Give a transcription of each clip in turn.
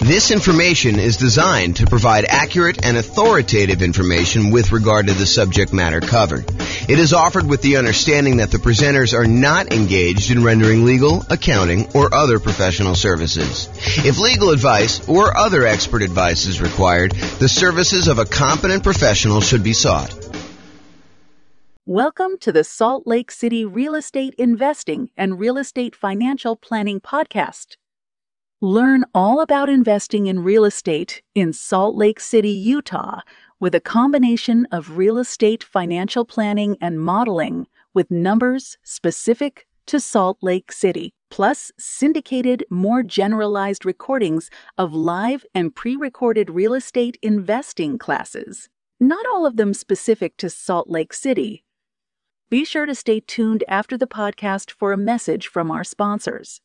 This information is designed to provide accurate and authoritative information with regard to the subject matter covered. It is offered with the understanding that the presenters are not engaged in rendering legal, accounting, or other professional services. If legal advice or other expert advice is required, the services of a competent professional should be sought. Welcome to the Salt Lake City Real Estate Investing and Real Estate Financial Planning Podcast. Learn all about investing in real estate in Salt Lake City, Utah, with a combination of real estate financial planning and modeling with numbers specific to Salt Lake City, plus syndicated, more generalized recordings of live and pre-recorded real estate investing classes, not all of them specific to Salt Lake City. Be sure to stay tuned after the podcast for a message from our sponsors.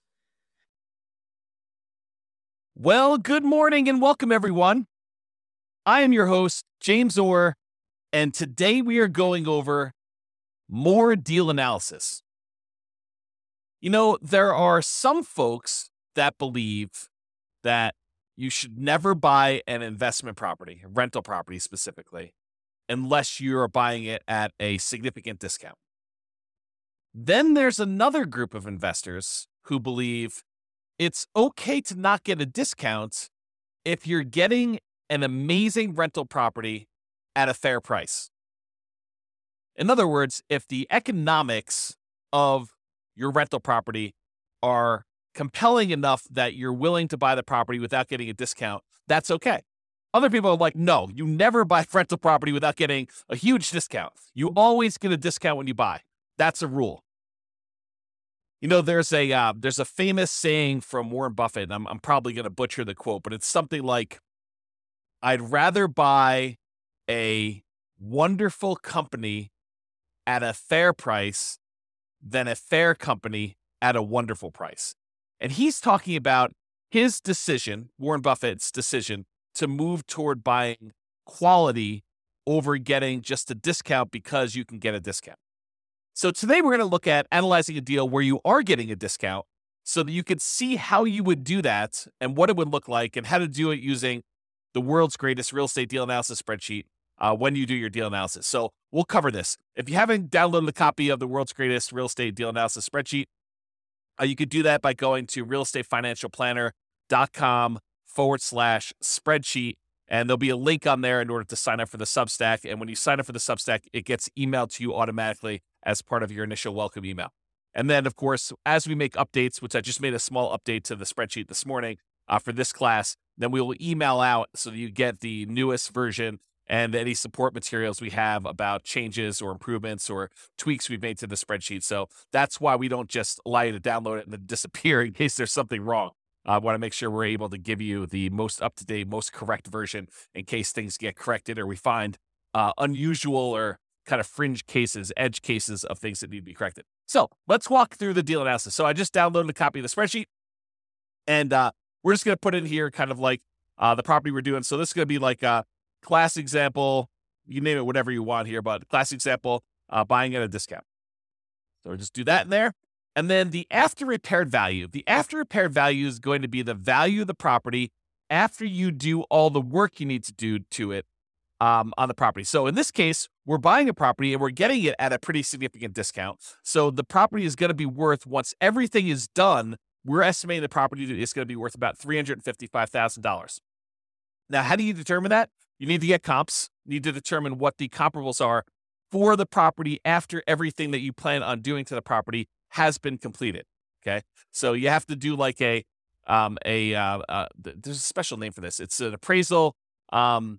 Well, good morning and welcome, everyone. I am your host, James Orr, and today we are going over more deal analysis. You know, there are some folks that believe that you should never buy an investment property, a rental property specifically, unless you are buying it at a significant discount. Then there's another group of investors who believe it's okay to not get a discount if you're getting an amazing rental property at a fair price. In other words, if the economics of your rental property are compelling enough that you're willing to buy the property without getting a discount, that's okay. Other people are like, no, you never buy rental property without getting a huge discount. You always get a discount when you buy. That's a rule. You know, there's a famous saying from Warren Buffett, and I'm probably going to butcher the quote, but it's something like, I'd rather buy a wonderful company at a fair price than a fair company at a wonderful price. And he's talking about his decision, Warren Buffett's decision, to move toward buying quality over getting just a discount because you can get a discount. So today we're going to look at analyzing a deal where you are getting a discount so that you could see how you would do that and what it would look like and how to do it using the world's greatest real estate deal analysis spreadsheet when you do your deal analysis. So we'll cover this. If you haven't downloaded a copy of the world's greatest real estate deal analysis spreadsheet, you could do that by going to realestatefinancialplanner.com/spreadsheet. And there'll be a link on there in order to sign up for the Substack. And when you sign up for the Substack, it gets emailed to you automatically as part of your initial welcome email. And then, of course, as we make updates, which I just made a small update to the spreadsheet this morning for this class, then we will email out so that you get the newest version and any support materials we have about changes or improvements or tweaks we've made to the spreadsheet. So that's why we don't just allow you to download it and then disappear in case there's something wrong. I want to make sure we're able to give you the most up-to-date, most correct version in case things get corrected or we find unusual or kind of fringe cases, edge cases of things that need to be corrected. So let's walk through the deal analysis. So I just downloaded a copy of the spreadsheet, and we're just going to put in here kind of like the property we're doing. So this is going to be like a class example. You name it, whatever you want here, but class example, buying at a discount. So we'll just do that in there. And then the after repaired value. The after repaired value is going to be the value of the property after you do all the work you need to do to it on the property. So in this case, we're buying a property and we're getting it at a pretty significant discount. So the property is going to be worth, once everything is done, we're estimating the property is going to be worth about $355,000. Now, how do you determine that? You need to get comps. You need to determine what the comparables are for the property after everything that you plan on doing to the property has been completed. Okay. So you have to do like there's a special name for this. It's an appraisal. What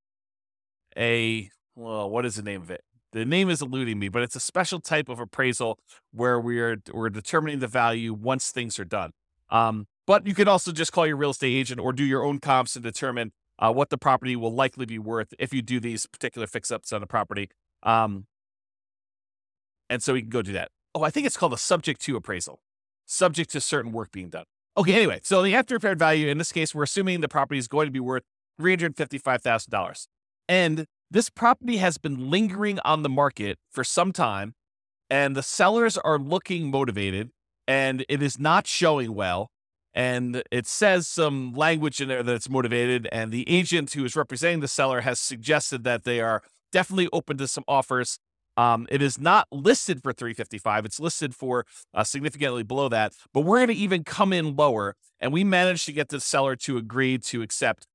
is the name of it? The name is eluding me, but it's a special type of appraisal where we're determining the value once things are done. But you could also just call your real estate agent or do your own comps and determine what the property will likely be worth if you do these particular fix-ups on the property. And so we can go do that. Oh, I think it's called a subject to appraisal, subject to certain work being done. Okay, anyway, so the after repaired value, in this case, we're assuming the property is going to be worth $355,000. And this property has been lingering on the market for some time, and the sellers are looking motivated, and it is not showing well. and it says some language in there that it's motivated, and the agent who is representing the seller has suggested that they are definitely open to some offers. It is not listed for $355. It's listed for significantly below that, but we're going to even come in lower, and we managed to get the seller to agree to accept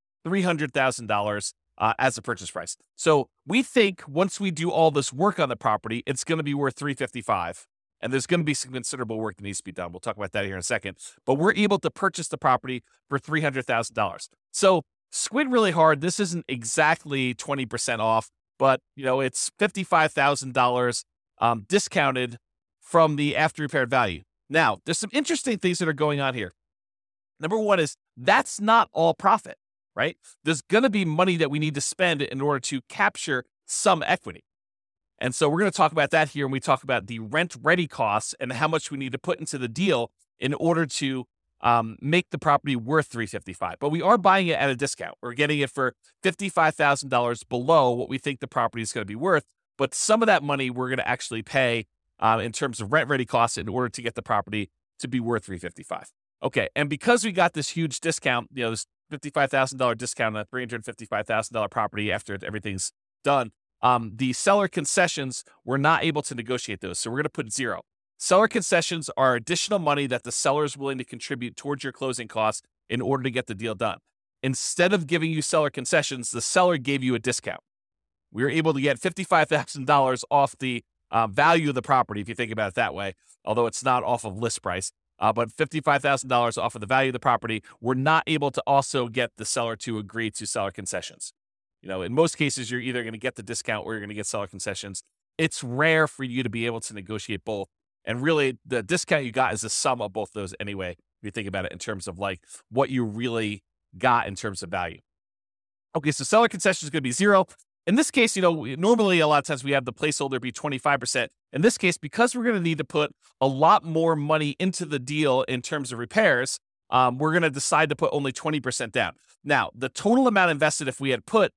$300,000 as a purchase price. So we think once we do all this work on the property, it's going to be worth $355. And there's going to be some considerable work that needs to be done. We'll talk about that here in a second. But we're able to purchase the property for $300,000. So squint really hard. This isn't exactly 20% off, but it's $55,000 discounted from the after repaired value. Now, there's some interesting things that are going on here. Number one is that's not all profit, right? There's going to be money that we need to spend in order to capture some equity. And so we're going to talk about that here when we talk about the rent-ready costs and how much we need to put into the deal in order to make the property worth $355. But we are buying it at a discount. We're getting it for $55,000 below what we think the property is going to be worth. But some of that money we're going to actually pay in terms of rent-ready costs in order to get the property to be worth $355. Okay, and because we got this huge discount, this $55,000 discount on a $355,000 property after everything's done, the seller concessions, we're not able to negotiate those. So we're going to put 0. Seller concessions are additional money that the seller is willing to contribute towards your closing costs in order to get the deal done. Instead of giving you seller concessions, the seller gave you a discount. We were able to get $55,000 off the value of the property, if you think about it that way, although it's not off of list price. But $55,000 off of the value of the property, we're not able to also get the seller to agree to seller concessions. In most cases, you're either going to get the discount or you're going to get seller concessions. It's rare for you to be able to negotiate both. And really, the discount you got is the sum of both those anyway, if you think about it in terms of like what you really got in terms of value. Okay, so seller concession is going to be 0. In this case, normally a lot of times we have the placeholder be 25%. In this case, because we're going to need to put a lot more money into the deal in terms of repairs, we're going to decide to put only 20% down. Now, the total amount invested, if we had put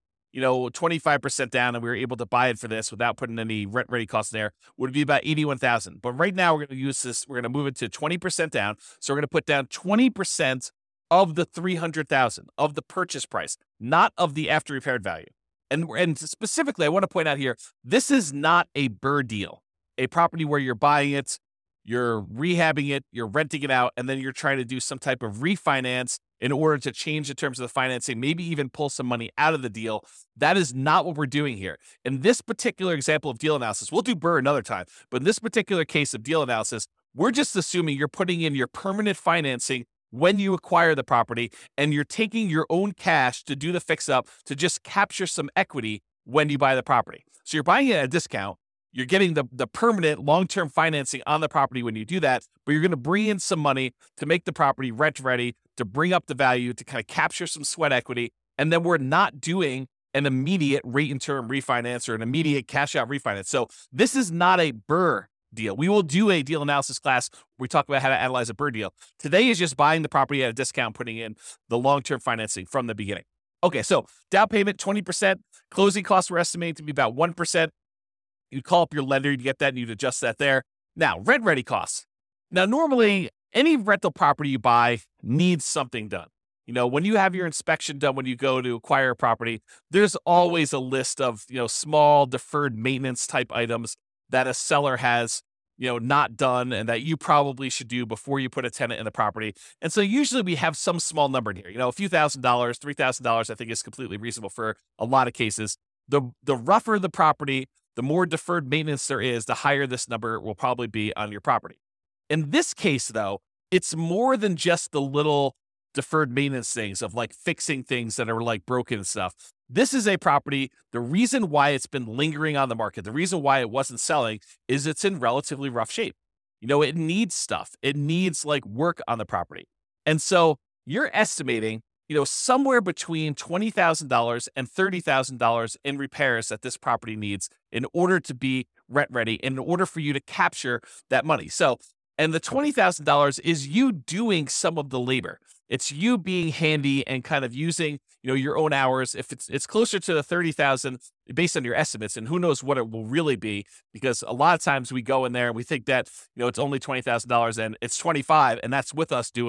25% down and we were able to buy it for this without putting any rent ready costs there, would be about $81,000. But right now we're going to use this, we're going to move it to 20% down. So we're going to put down 20% of the $300,000 of the purchase price, not of the after repaired value. And specifically, I want to point out here, this is not a BRRRR deal, a property where you're buying it, you're rehabbing it, you're renting it out, and then you're trying to do some type of refinance in order to change the terms of the financing, maybe even pull some money out of the deal. That is not what we're doing here. In this particular example of deal analysis, we'll do BRRRR another time, but in this particular case of deal analysis, we're just assuming you're putting in your permanent financing when you acquire the property, and you're taking your own cash to do the fix-up to just capture some equity when you buy the property. So you're buying it at a discount. You're getting the permanent long-term financing on the property when you do that, but you're going to bring in some money to make the property rent-ready, to bring up the value, to kind of capture some sweat equity, and then we're not doing an immediate rate-and-term refinance or an immediate cash-out refinance. So this is not a BRRRR deal. We will do a deal analysis class where we talk about how to analyze a BRRRR deal. Today is just buying the property at a discount, putting in the long-term financing from the beginning. Okay, so down payment, 20%. Closing costs we're estimating to be about 1%. You'd call up your lender, you'd get that, and you'd adjust that there. Now, rent-ready costs. Now, normally, any rental property you buy needs something done. When you have your inspection done, when you go to acquire a property, there's always a list of, small deferred maintenance type items that a seller has, not done and that you probably should do before you put a tenant in the property. And so usually we have some small number in here, a few $1,000, $3,000, I think is completely reasonable for a lot of cases. The rougher the property, the more deferred maintenance there is, the higher this number will probably be on your property. In this case, though, it's more than just the little deferred maintenance things of like fixing things that are like broken and stuff. This is a property, the reason why it's been lingering on the market, the reason why it wasn't selling is it's in relatively rough shape. It needs stuff. It needs like work on the property. And so you're estimating, somewhere between $20,000 and $30,000 in repairs that this property needs in order to be rent ready, in order for you to capture that money. So, and the $20,000 is you doing some of the labor. It's you being handy and kind of using, your own hours. If it's closer to the $30,000 based on your estimates, and who knows what it will really be, because a lot of times we go in there and we think that, it's only $20,000 and it's $25,000, and that's with us doing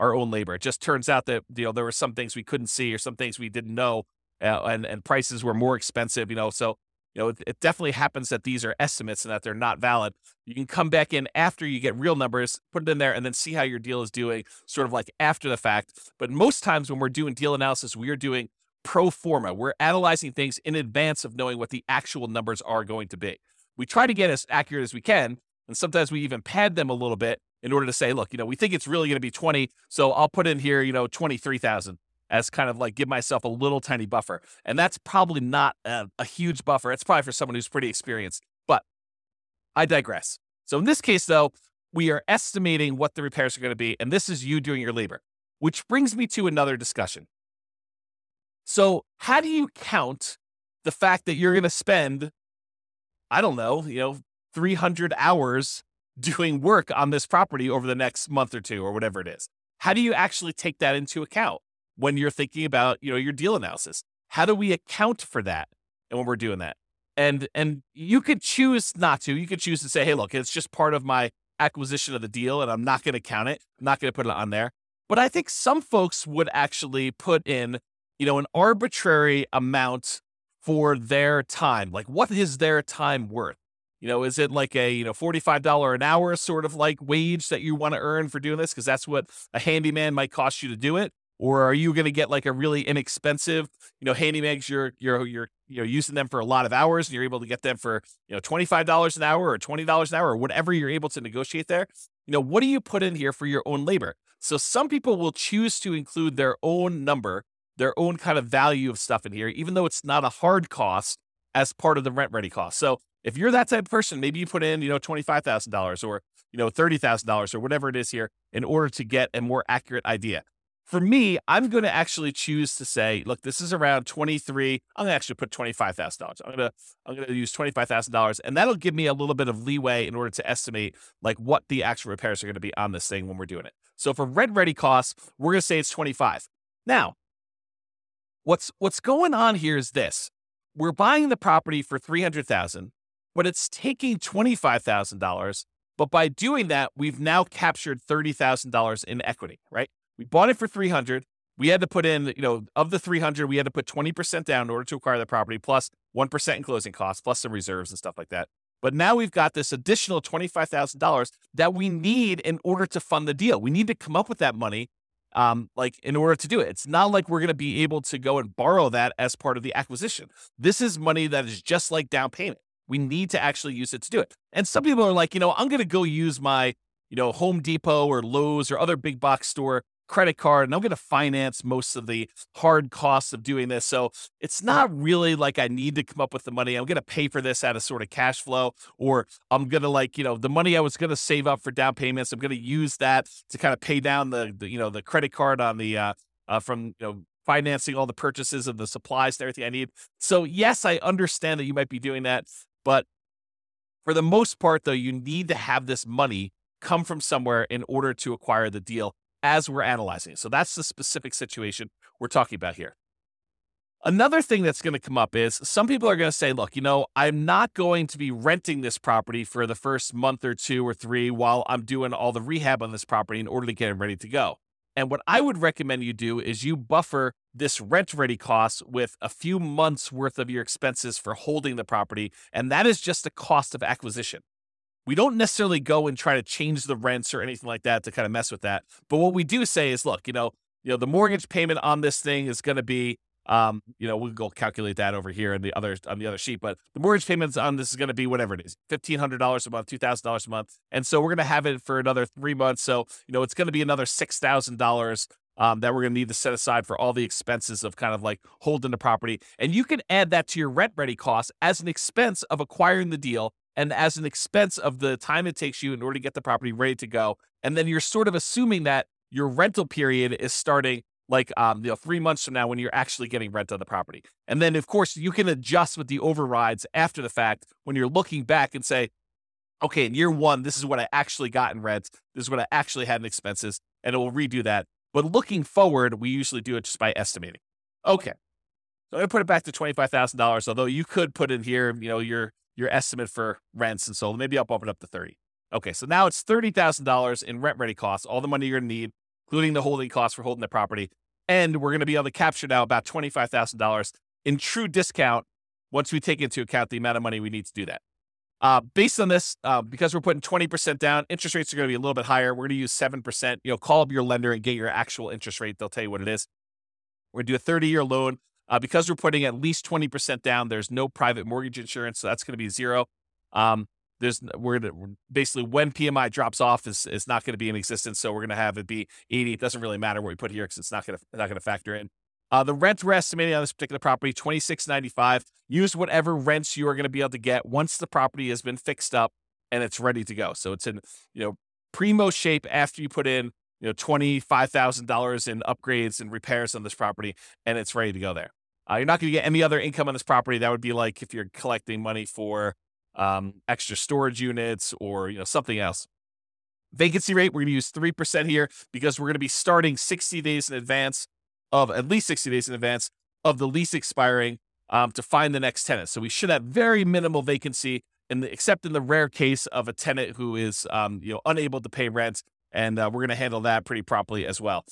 our own labor. It just turns out that, there were some things we couldn't see or some things we didn't know, and prices were more expensive, so, it definitely happens that these are estimates and that they're not valid. You can come back in after you get real numbers, put it in there, and then see how your deal is doing sort of like after the fact. But most times when we're doing deal analysis, we are doing pro forma. We're analyzing things in advance of knowing what the actual numbers are going to be. We try to get as accurate as we can, and sometimes we even pad them a little bit in order to say, look, we think it's really going to be 20, so I'll put in here, 23,000 as kind of like give myself a little tiny buffer. And that's probably not a huge buffer. It's probably for someone who's pretty experienced, but I digress. So in this case, though, we are estimating what the repairs are going to be, and this is you doing your labor, which brings me to another discussion. So how do you count the fact that you're going to spend, I don't know, 300 hours doing work on this property over the next month or two or whatever it is? How do you actually take that into account when you're thinking about, your deal analysis? How do we account for that? And when we're doing that, and you could choose not to. You could choose to say, hey, look, it's just part of my acquisition of the deal, and I'm not going to count it. I'm not going to put it on there. But I think some folks would actually put in, an arbitrary amount for their time. Like, what is their time worth? Is it like a, $45 an hour sort of like wage that you want to earn for doing this? Because that's what a handyman might cost you to do it. Or are you going to get like a really inexpensive, handyman? You're using them for a lot of hours and you're able to get them for, $25 an hour or $20 an hour or whatever you're able to negotiate there. What do you put in here for your own labor? So some people will choose to include their own number, their own kind of value of stuff in here, even though it's not a hard cost as part of the rent ready cost. So if you're that type of person, maybe you put in, $25,000 or, $30,000 or whatever it is here in order to get a more accurate idea. For me, I'm going to actually choose to say, look, this is around 23. I'm going to actually put $25,000. I'm going to use $25,000, and that'll give me a little bit of leeway in order to estimate like what the actual repairs are going to be on this thing when we're doing it. So for rent ready costs, we're going to say it's 25. Now, what's going on here is this: we're buying the property for $300,000, but it's taking $25,000. But by doing that, we've now captured $30,000 in equity, right? We bought it for $300,000. We had to put in, of the $300,000, we had to put 20% down in order to acquire the property, plus 1% in closing costs, plus some reserves and stuff like that. But now we've got this additional $25,000 that we need in order to fund the deal. We need to come up with that money, in order to do it. It's not like we're going to be able to go and borrow that as part of the acquisition. This is money that is just like down payment. We need to actually use it to do it. And some people are like, I'm going to go use my, Home Depot or Lowe's or other big box store credit card, and I'm going to finance most of the hard costs of doing this. So it's not really like I need to come up with the money. I'm going to pay for this out of sort of cash flow, or I'm going to the money I was going to save up for down payments, I'm going to use that to kind of pay down the credit card on the, from, financing all the purchases of the supplies and everything I need. So yes, I understand that you might be doing that, but for the most part though, you need to have this money come from somewhere in order to acquire the deal as we're analyzing it. So that's the specific situation we're talking about here. Another thing that's going to come up is some people are going to say, look, I'm not going to be renting this property for the first month or 2 or 3 while I'm doing all the rehab on this property in order to get it ready to go. And what I would recommend you do is you buffer this rent ready cost with a few months worth of your expenses for holding the property. And that is just the cost of acquisition. We don't necessarily go and try to change the rents or anything like that to kind of mess with that. But what we do say is, look, the mortgage payment on this thing is going to be, we'll go calculate that over here on the other sheet. But the mortgage payments on this is going to be whatever it is, $1,500 a month, $2,000 a month. And so we're going to have it for another 3 months. So, it's going to be another $6,000 that we're going to need to set aside for all the expenses of kind of like holding the property. And you can add that to your rent ready costs as an expense of acquiring the deal and as an expense of the time it takes you in order to get the property ready to go. And then you're sort of assuming that your rental period is starting like 3 months from now when you're actually getting rent on the property. And then, of course, you can adjust with the overrides after the fact when you're looking back and say, okay, in year 1, this is what I actually got in rent. This is what I actually had in expenses, and it will redo that. But looking forward, we usually do it just by estimating. Okay, so I'm going to put it back to $25,000, although you could put in here, your estimate for rents, and so maybe I'll bump it up to 30. Okay, so now it's $30,000 in rent ready costs, all the money you're going to need, including the holding costs for holding the property. And we're going to be able to capture now about $25,000 in true discount once we take into account the amount of money we need to do that. Based on this, because we're putting 20% down, interest rates are going to be a little bit higher. We're going to use 7%. Call up your lender and get your actual interest rate. They'll tell you what it is. We're going to do a 30-year loan. Because we're putting at least 20% down, there's no private mortgage insurance, so that's going to be zero. We're basically when PMI drops off is not going to be in existence, so we're going to have it be 80. It doesn't really matter what we put here because it's not going to factor in. The rent we're estimating on this particular property, $26.95. Use whatever rents you are going to be able to get once the property has been fixed up and it's ready to go. So it's in primo shape after you put in $25,000 in upgrades and repairs on this property, and it's ready to go there. You're not going to get any other income on this property. That would be like if you're collecting money for extra storage units or something else. Vacancy rate, we're going to use 3% here because we're going to be starting 60 days in advance of at least 60 days in advance of the lease expiring to find the next tenant. So we should have very minimal vacancy except in the rare case of a tenant who is unable to pay rent. And we're going to handle that pretty properly as well.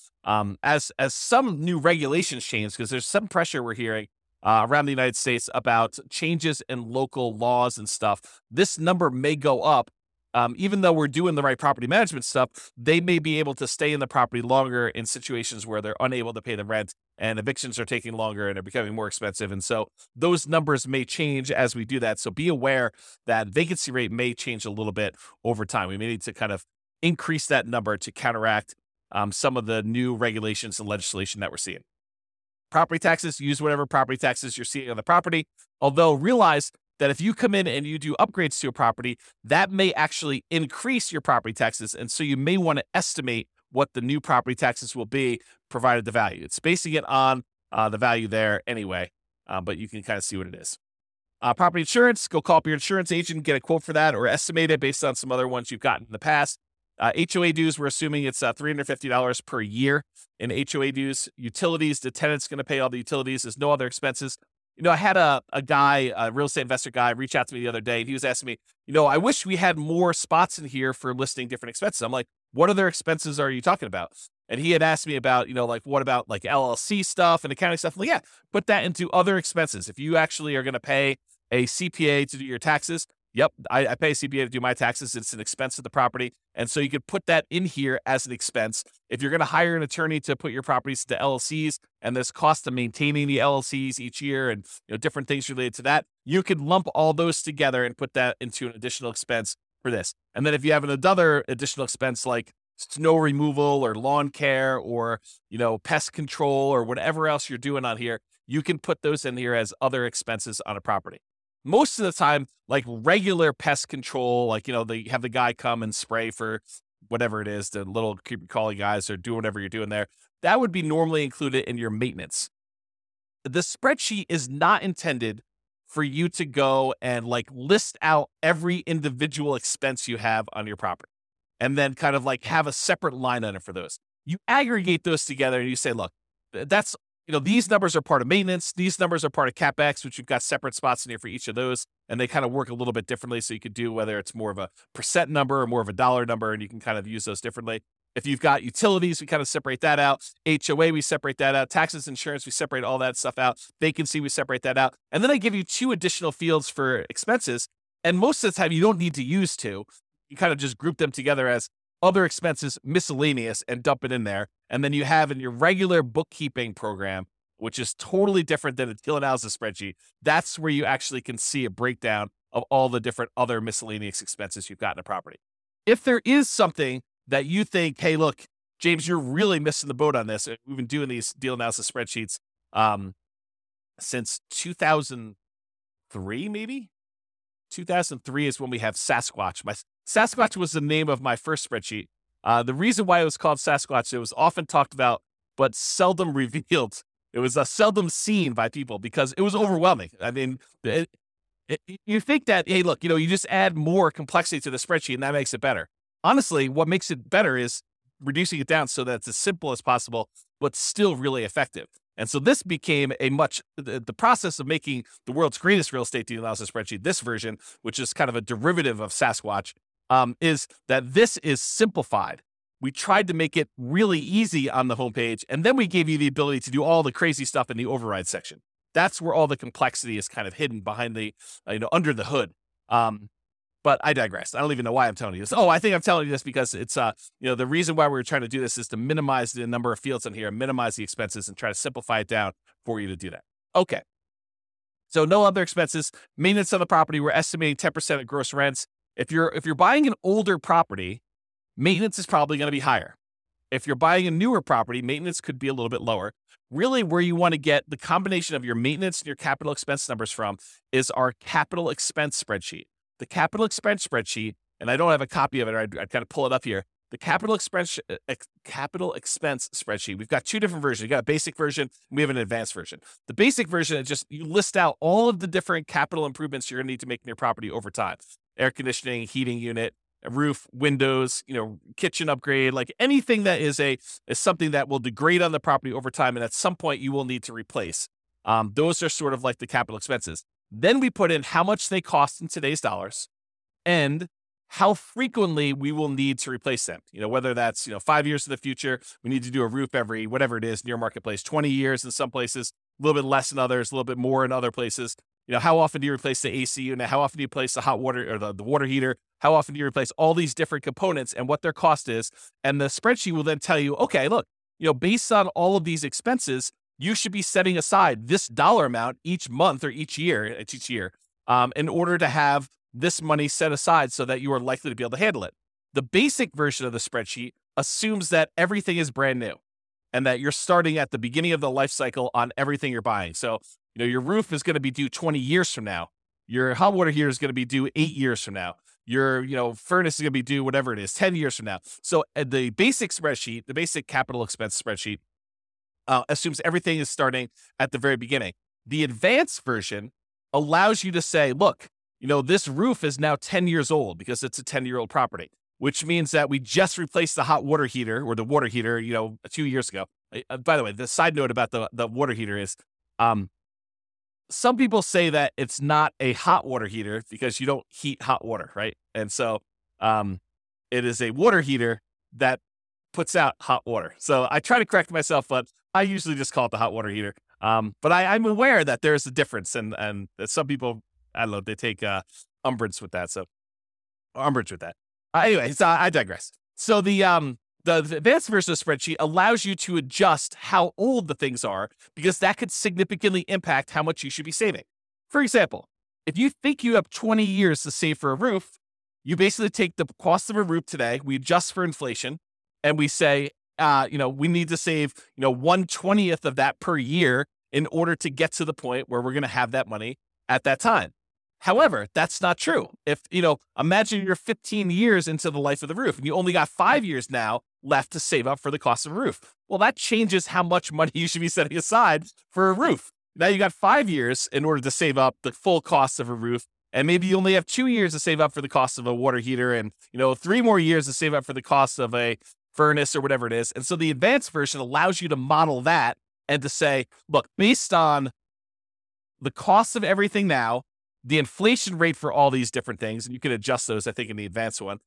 As some new regulations change, because there's some pressure we're hearing around the United States about changes in local laws and stuff, this number may go up. Even though we're doing the right property management stuff, they may be able to stay in the property longer in situations where they're unable to pay the rent and evictions are taking longer and are becoming more expensive. And so those numbers may change as we do that. So be aware that vacancy rate may change a little bit over time. We may need to kind of increase that number to counteract some of the new regulations and legislation that we're seeing. Property taxes, use whatever property taxes you're seeing on the property. Although realize that if you come in and you do upgrades to a property, that may actually increase your property taxes. And so you may want to estimate what the new property taxes will be provided the value. It's basing it on the value there anyway, but you can kind of see what it is. Property insurance, go call up your insurance agent, get a quote for that or estimate it based on some other ones you've gotten in the past. HOA dues, we're assuming it's $350 per year in HOA dues. Utilities, the tenant's going to pay all the utilities. There's no other expenses. I had a guy, a real estate investor guy, reach out to me the other day, and he was asking me, I wish we had more spots in here for listing different expenses. I'm like, what other expenses are you talking about? And he had asked me about, what about like LLC stuff and accounting stuff? I'm like, yeah, put that into other expenses. If you actually are going to pay a CPA to do your taxes, yep, I pay a CPA to do my taxes. It's an expense of the property. And so you could put that in here as an expense. If you're going to hire an attorney to put your properties to LLCs and there's cost of maintaining the LLCs each year and different things related to that, you could lump all those together and put that into an additional expense for this. And then if you have another additional expense like snow removal or lawn care or, pest control or whatever else you're doing on here, you can put those in here as other expenses on a property. Most of the time, like regular pest control, like, they have the guy come and spray for whatever it is, the little creepy crawly guys or do whatever you're doing there. That would be normally included in your maintenance. The spreadsheet is not intended for you to go and like list out every individual expense you have on your property and then kind of like have a separate line item for those. You aggregate those together and you say, look, that's these numbers are part of maintenance. These numbers are part of CapEx, which you've got separate spots in here for each of those. And they kind of work a little bit differently. So you could do whether it's more of a percent number or more of a dollar number, and you can kind of use those differently. If you've got utilities, we kind of separate that out. HOA, we separate that out. Taxes, insurance, we separate all that stuff out. Vacancy, we separate that out. And then I give you 2 additional fields for expenses. And most of the time, you don't need to use 2. You kind of just group them together as other expenses, miscellaneous, and dump it in there. And then you have in your regular bookkeeping program, which is totally different than a deal analysis spreadsheet. That's where you actually can see a breakdown of all the different other miscellaneous expenses you've got in a property. If there is something that you think, hey, look, James, you're really missing the boat on this. We've been doing these deal analysis spreadsheets since 2003, maybe? 2003 is when we have Sasquatch. Sasquatch was the name of my first spreadsheet. The reason why it was called Sasquatch, it was often talked about, but seldom revealed. It was seldom seen by people because it was overwhelming. I mean, you think that, hey, look, you just add more complexity to the spreadsheet and that makes it better. Honestly, what makes it better is reducing it down so that it's as simple as possible, but still really effective. And so this became the process of making the world's greatest real estate deal analysis spreadsheet, this version, which is kind of a derivative of Sasquatch, is that this is simplified. we tried to make it really easy on the homepage, and then we gave you the ability to do all the crazy stuff in the override section. That's where all the complexity is kind of hidden behind the, under the hood. But I digress. I don't even know why I'm telling you this. Oh, I think I'm telling you this because it's, the reason why we're trying to do this is to minimize the number of fields in here, minimize the expenses, and try to simplify it down for you to do that. Okay. So no other expenses. Maintenance on the property, we're estimating 10% of gross rents. If you're buying an older property, maintenance is probably going to be higher. If you're buying a newer property, maintenance could be a little bit lower. Really, where you want to get the combination of your maintenance and your capital expense numbers from is our capital expense spreadsheet. The capital expense spreadsheet, and I don't have a copy of it, or I'd kind of pull it up here. The capital expense spreadsheet. We've got two different versions. We've got a basic version, and we have an advanced version. The basic version is just you list out all of the different capital improvements you're going to need to make in your property over time. Air conditioning, heating unit, a roof, windows, kitchen upgrade, like anything that is something that will degrade on the property over time, and at some point you will need to replace. Those are sort of like the capital expenses. Then we put in how much they cost in today's dollars and how frequently we will need to replace them. Whether that's, 5 years in the future, we need to do a roof every, whatever it is, near marketplace, 20 years in some places, a little bit less in others, a little bit more in other places. How often do you replace the AC unit? How often do you replace the hot water or the water heater? How often do you replace all these different components and what their cost is? And the spreadsheet will then tell you, okay, look, based on all of these expenses, you should be setting aside this dollar amount each month or each year, in order to have this money set aside so that you are likely to be able to handle it. The basic version of the spreadsheet assumes that everything is brand new and that you're starting at the beginning of the life cycle on everything you're buying. So, your roof is going to be due 20 years from now. Your hot water heater is going to be due 8 years from now. Your, furnace is going to be due whatever it is, 10 years from now. So the basic spreadsheet, the basic capital expense spreadsheet, assumes everything is starting at the very beginning. The advanced version allows you to say, look, this roof is now 10 years old because it's a 10-year-old property, which means that we just replaced the hot water heater or the water heater, 2 years ago. By the way, the side note about the water heater is, some people say that it's not a hot water heater because you don't heat hot water, right? And so it is a water heater that puts out hot water. So I try to correct myself, but I usually just call it the hot water heater. But I'm aware that there's a difference, and that some people, I don't know, they take umbrage with that. Anyway, so I digress. So the advanced version of the spreadsheet allows you to adjust how old the things are because that could significantly impact how much you should be saving. For example, if you think you have 20 years to save for a roof, you basically take the cost of a roof today, we adjust for inflation, and we say, we need to save, 1/20th of that per year in order to get to the point where we're going to have that money at that time. However, that's not true. If, imagine you're 15 years into the life of the roof and you only got 5 years now left to save up for the cost of a roof. Well, that changes how much money you should be setting aside for a roof. Now you got 5 years in order to save up the full cost of a roof. And maybe you only have 2 years to save up for the cost of a water heater and, 3 more years to save up for the cost of a furnace or whatever it is. And so the advanced version allows you to model that and to say, look, based on the cost of everything now, the inflation rate for all these different things, and you can adjust those, I think, in the advanced one,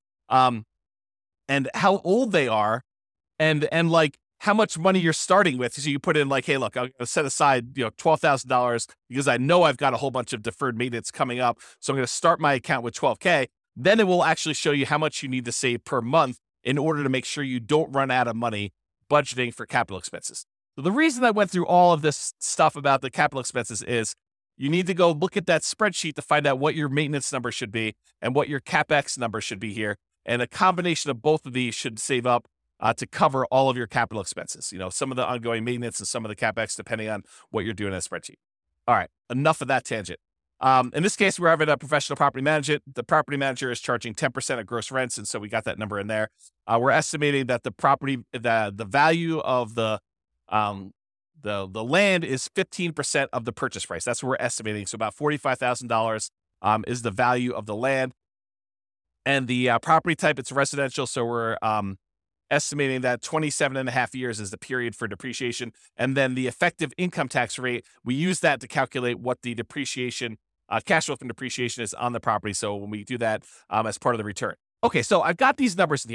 and how old they are, and like how much money you're starting with. So you put in like, hey, look, I'm going to set aside, $12,000 because I know I've got a whole bunch of deferred maintenance coming up. So I'm going to start my account with $12K. Then it will actually show you how much you need to save per month in order to make sure you don't run out of money budgeting for capital expenses. So the reason I went through all of this stuff about the capital expenses is you need to go look at that spreadsheet to find out what your maintenance number should be and what your CapEx number should be here. And a combination of both of these should save up to cover all of your capital expenses. Some of the ongoing maintenance and some of the CapEx, depending on what you're doing in a spreadsheet. All right, enough of that tangent. In this case, we're having a professional property manager. The property manager is charging 10% of gross rents, and so we got that number in there. We're estimating that the value of the land is 15% of the purchase price. That's what we're estimating. So about $45,000 is the value of the land. And the property type, it's residential. So we're estimating that 27 and a half years is the period for depreciation. And then the effective income tax rate, we use that to calculate what the depreciation, cash flow from depreciation is on the property. So when we do that as part of the return. Okay, so I've got these numbers in here.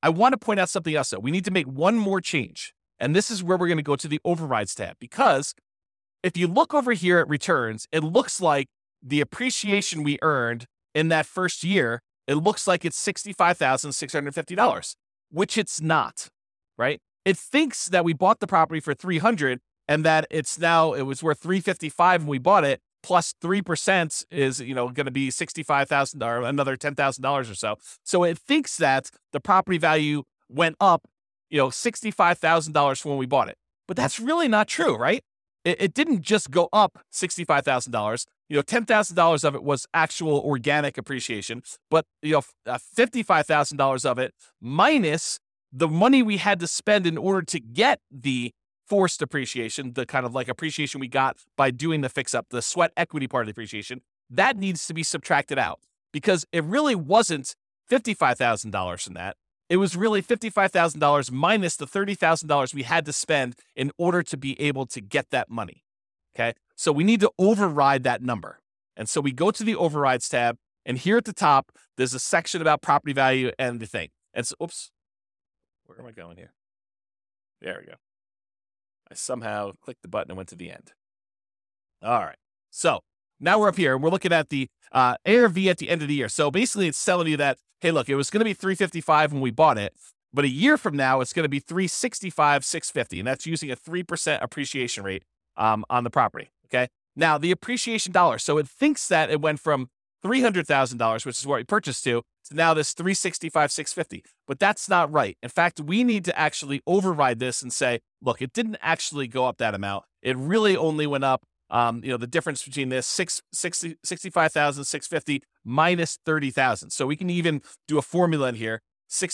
I want to point out something else, though. We need to make one more change. And this is where we're going to go to the overrides tab, because if you look over here at returns, it looks like the appreciation we earned in that first year, it looks like it's $65,650, which it's not, right? It thinks that we bought the property for $300 and that it was worth $355 when we bought it, plus 3% is, going to be $65,000, another $10,000 or so. So it thinks that the property value went up, $65,000 from when we bought it. But that's really not true, right? It didn't just go up $65,000. $10,000 of it was actual organic appreciation, but $55,000 of it minus the money we had to spend in order to get the forced appreciation, the kind of like appreciation we got by doing the fix up, the sweat equity part of the appreciation, that needs to be subtracted out, because it really wasn't $55,000 from that. It was really $55,000 minus the $30,000 we had to spend in order to be able to get that money. Okay. So we need to override that number. And so we go to the overrides tab, and here at the top, there's a section about property value and the thing. And so, where am I going here? There we go. I somehow clicked the button and went to the end. All right. So now we're up here and we're looking at the ARV at the end of the year. So basically it's telling you that, hey, look, it was going to be $355 when we bought it, but a year from now, it's going to be $365,650. And that's using a 3% appreciation rate on the property. Okay. Now the appreciation dollar. So it thinks that it went from $300,000, which is what we purchased to now this $365,650. But that's not right. In fact, we need to actually override this and say, look, it didn't actually go up that amount. It really only went up, the difference between this $65,650 minus $30,000. So we can even do a formula in here,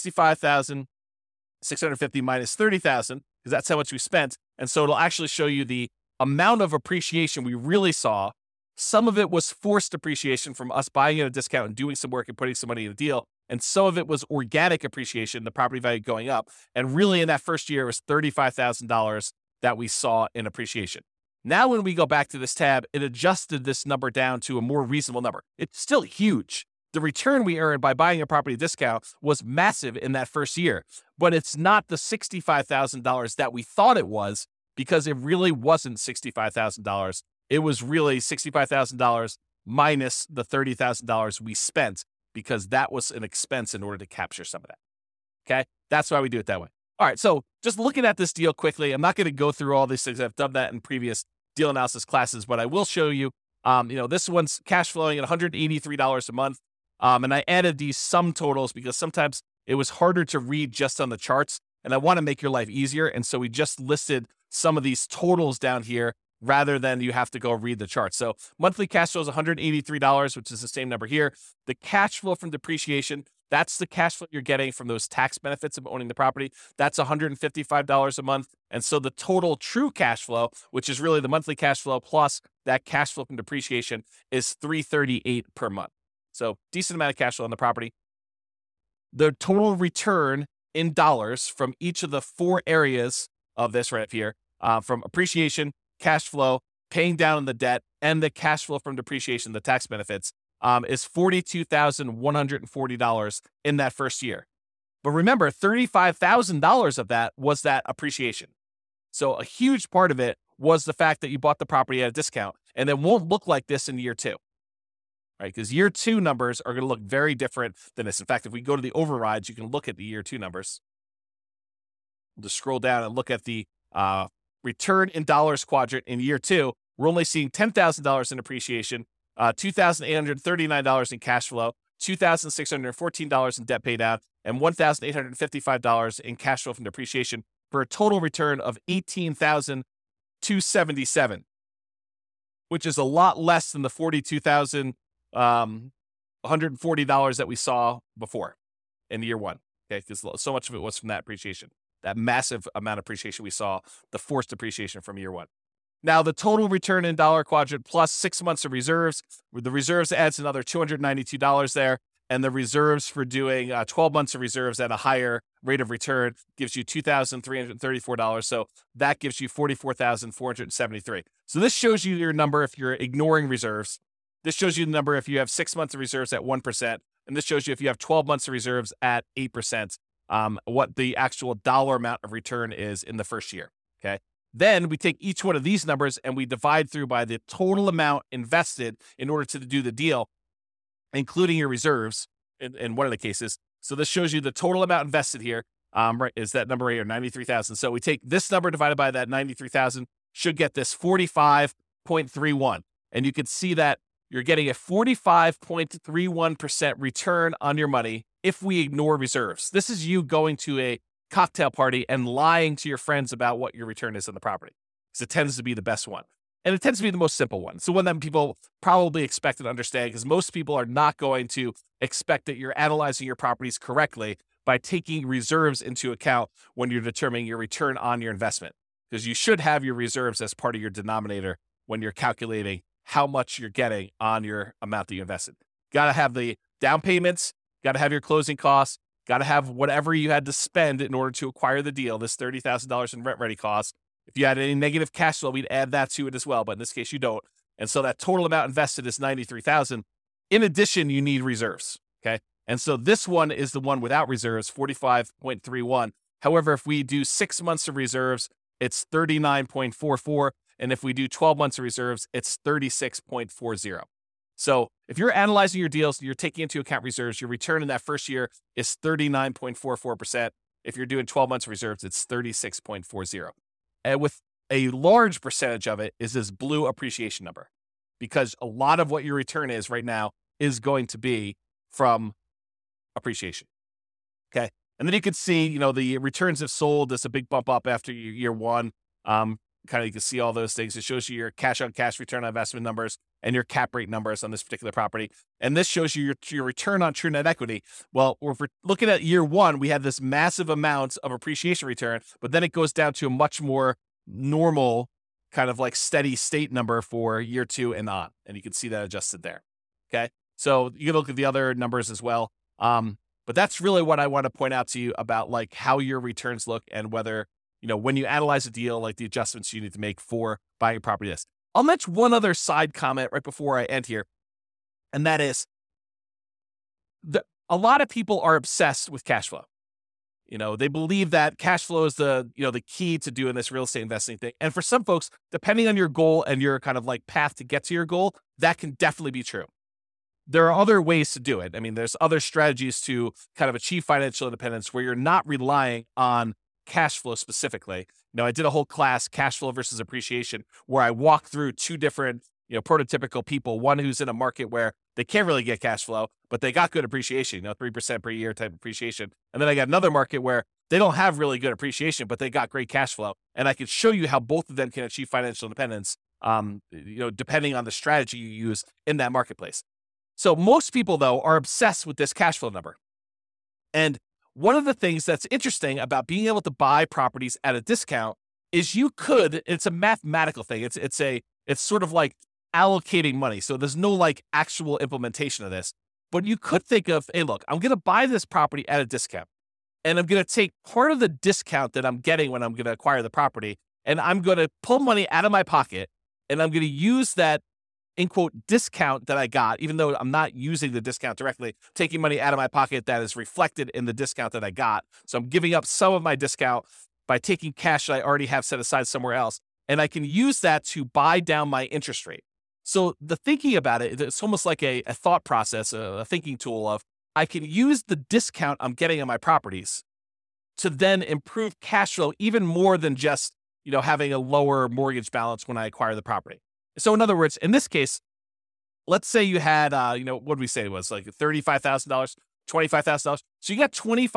$65,650 minus $30,000, because that's how much we spent. And so it'll actually show you the amount of appreciation we really saw. Some of it was forced appreciation from us buying at a discount and doing some work and putting some money in the deal. And some of it was organic appreciation, the property value going up. And really in that first year, it was $35,000 that we saw in appreciation. Now, when we go back to this tab, it adjusted this number down to a more reasonable number. It's still huge. The return we earned by buying a property discount was massive in that first year, but it's not the $65,000 that we thought it was, because it really wasn't $65,000. It was really $65,000 minus the $30,000 we spent, because that was an expense in order to capture some of that. Okay. That's why we do it that way. All right. So just looking at this deal quickly, I'm not going to go through all these things. I've done that in previous deal analysis classes, but I will show you, this one's cash flowing at $183 a month. And I added these sum totals because sometimes it was harder to read just on the charts, and I want to make your life easier. And so we just listed some of these totals down here rather than you have to go read the chart. So monthly cash flow is $183, which is the same number here. The cash flow from depreciation, that's the cash flow you're getting from those tax benefits of owning the property. That's $155 a month. And so the total true cash flow, which is really the monthly cash flow plus that cash flow from depreciation, is $338 per month. So decent amount of cash flow on the property. The total return in dollars from each of the four areas of this right up here, from appreciation, cash flow, paying down the debt, and the cash flow from depreciation, the tax benefits, is $42,140 in that first year. But remember, $35,000 of that was that appreciation. So a huge part of it was the fact that you bought the property at a discount, and it won't look like this in year two, right? Because year two numbers are going to look very different than this. In fact, if we go to the overrides, you can look at the year two numbers. We'll just scroll down and look at the return in dollars quadrant in year two. We're only seeing $10,000 in appreciation, $2,839 in cash flow, $2,614 in debt pay down, and $1,855 in cash flow from depreciation, for a total return of $18,277, which is a lot less than the $42,140 that we saw before in year one. Okay, because so much of it was from that appreciation, that massive amount of appreciation we saw, the forced appreciation from year one. Now, the total return in dollar quadrant plus 6 months of reserves, the reserves adds another $292 there, and the reserves for doing 12 months of reserves at a higher rate of return gives you $2,334. So that gives you $44,473. So this shows you your number if you're ignoring reserves. This shows you the number if you have 6 months of reserves at 1%. And this shows you if you have 12 months of reserves at 8%. what the actual dollar amount of return is in the first year. Okay. Then we take each one of these numbers and we divide through by the total amount invested in order to do the deal, including your reserves in one of the cases. So this shows you the total amount invested here. Right, is that number right here, 93,000. So we take this number divided by that 93,000, should get this 45.31. And you can see that you're getting a 45.31% return on your money if we ignore reserves. This is you going to a cocktail party and lying to your friends about what your return is on the property, because it tends to be the best one. And it tends to be the most simple one. So one that people probably expect and understand, because most people are not going to expect that you're analyzing your properties correctly by taking reserves into account when you're determining your return on your investment, because you should have your reserves as part of your denominator when you're calculating how much you're getting on your amount that you invested. Got to have the down payments, got to have your closing costs, got to have whatever you had to spend in order to acquire the deal, this $30,000 in rent ready costs. If you had any negative cash flow, we'd add that to it as well, but in this case you don't. And so that total amount invested is $93,000. In addition, you need reserves, okay? And so this one is the one without reserves, 45.31. However, if we do 6 months of reserves, it's 39.44. And if we do 12 months of reserves, it's 36.40. So if you're analyzing your deals, you're taking into account reserves, your return in that first year is 39.44%. If you're doing 12 months of reserves, it's 36.40. And with a large percentage of it is this blue appreciation number, because a lot of what your return is right now is going to be from appreciation. Okay. And then you can see, the returns have sold. There's a big bump up after year one. You can see all those things. It shows you your cash on cash return on investment numbers and your cap rate numbers on this particular property. And this shows you your return on true net equity. Well, if we're looking at year one, we had this massive amount of appreciation return, but then it goes down to a much more normal kind of like steady state number for year two and on. And you can see that adjusted there. Okay. So you can look at the other numbers as well. But that's really what I want to point out to you about like how your returns look and whether, when you analyze a deal, like the adjustments you need to make for buying a property. I'll mention one other side comment right before I end here. And that is a lot of people are obsessed with cash flow. They believe that cash flow is the key to doing this real estate investing thing. And for some folks, depending on your goal and your kind of like path to get to your goal, that can definitely be true. There are other ways to do it. I mean, there's other strategies to kind of achieve financial independence where you're not relying on cash flow specifically. I did a whole class, cash flow versus appreciation, where I walked through two different, prototypical people. One who's in a market where they can't really get cash flow, but they got good appreciation, 3% per year type appreciation. And then I got another market where they don't have really good appreciation, but they got great cash flow. And I could show you how both of them can achieve financial independence, depending on the strategy you use in that marketplace. So most people, though, are obsessed with this cash flow number. And one of the things that's interesting about being able to buy properties at a discount is it's a mathematical thing. It's sort of like allocating money. So there's no like actual implementation of this, but you could think of, hey, look, I'm going to buy this property at a discount and I'm going to take part of the discount that I'm getting when I'm going to acquire the property. And I'm going to pull money out of my pocket and I'm going to use that in quote discount that I got, even though I'm not using the discount directly, taking money out of my pocket that is reflected in the discount that I got. So I'm giving up some of my discount by taking cash that I already have set aside somewhere else. And I can use that to buy down my interest rate. So the thinking about it, it's almost like a thought process, a thinking tool of I can use the discount I'm getting on my properties to then improve cash flow even more than just, having a lower mortgage balance when I acquire the property. So in other words, in this case, let's say you had, what did we say it was like $35,000, $25,000. So you got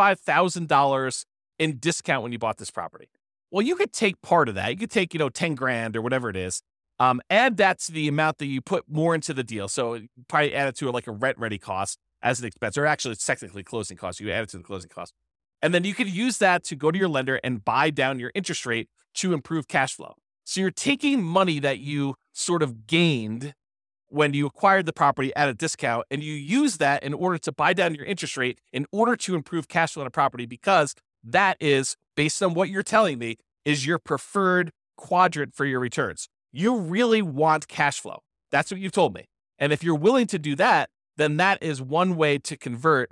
$25,000 in discount when you bought this property. Well, you could take part of that. You could take, 10 grand or whatever it is. Add that to the amount that you put more into the deal. So probably add it to like a rent ready cost as an expense, or actually it's technically closing costs. You add it to the closing cost. And then you could use that to go to your lender and buy down your interest rate to improve cash flow. So you're taking money that you sort of gained when you acquired the property at a discount, and you use that in order to buy down your interest rate in order to improve cash flow on a property, because that is, based on what you're telling me, is your preferred quadrant for your returns. You really want cash flow. That's what you've told me. And if you're willing to do that, then that is one way to convert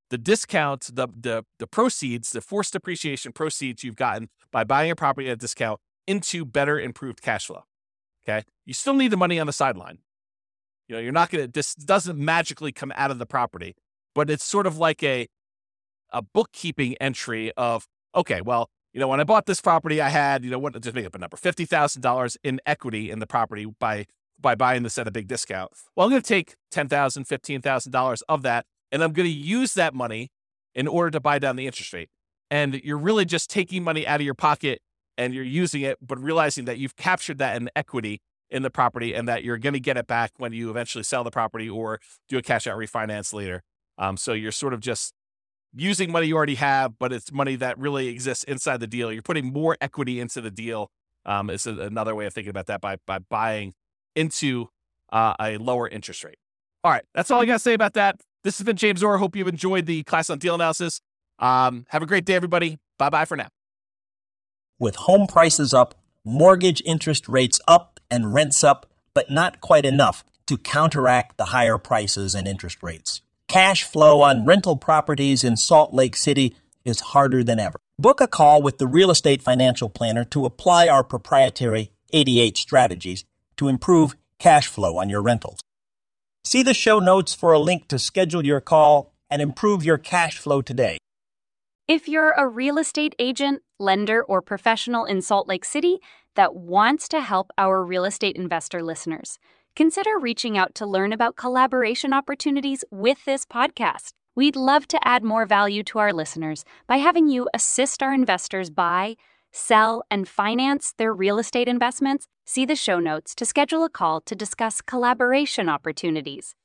the discount, the proceeds, the forced depreciation proceeds you've gotten by buying a property at a discount into better improved cash flow. Okay. You still need the money on the sideline. You're not going to, this doesn't magically come out of the property, but it's sort of like a bookkeeping entry of, okay, well, when I bought this property, I had, just make up a number, $50,000 in equity in the property by buying this at a big discount. Well, I'm going to take $10,000, $15,000 of that, and I'm going to use that money in order to buy down the interest rate. And you're really just taking money out of your pocket and you're using it, but realizing that you've captured that in equity in the property and that you're going to get it back when you eventually sell the property or do a cash out refinance later. So you're sort of just using money you already have, but it's money that really exists inside the deal. You're putting more equity into the deal. It's another way of thinking about that by buying into a lower interest rate. All right, that's all I got to say about that. This has been James Orr. Hope you've enjoyed the class on deal analysis. Have a great day, everybody. Bye-bye for now. With home prices up, mortgage interest rates up, and rents up, but not quite enough to counteract the higher prices and interest rates. Cash flow on rental properties in Salt Lake City is harder than ever. Book a call with the Real Estate Financial Planner to apply our proprietary 88 strategies to improve cash flow on your rentals. See the show notes for a link to schedule your call and improve your cash flow today. If you're a real estate agent, lender, or professional in Salt Lake City that wants to help our real estate investor listeners, consider reaching out to learn about collaboration opportunities with this podcast. We'd love to add more value to our listeners by having you assist our investors buy, sell, and finance their real estate investments. See the show notes to schedule a call to discuss collaboration opportunities.